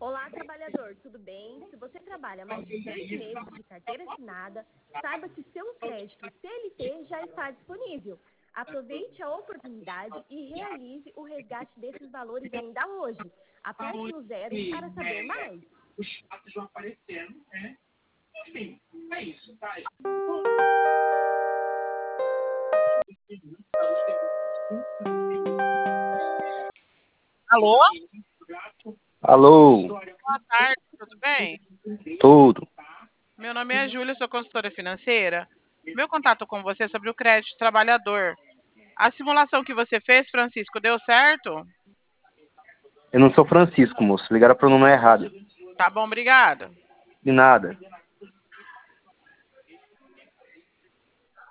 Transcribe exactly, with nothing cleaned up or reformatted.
Olá, trabalhador, tudo bem? Se você trabalha mais de seis meses de carteira assinada, saiba que seu crédito C L T já está disponível. Aproveite a oportunidade e realize o resgate desses valores ainda hoje. Aperte no zero para saber mais. Os fatos vão aparecendo, né? Enfim, é isso, tá? Alô? Alô, Boa tarde, tudo bem? tudo. Meu nome é Júlia, sou consultora financeira. Meu contato com você é sobre o crédito trabalhador. A simulação que você fez, Francisco, deu certo? Eu não sou Francisco, moço. Ligaram para o número errado. Tá bom, obrigada. De nada.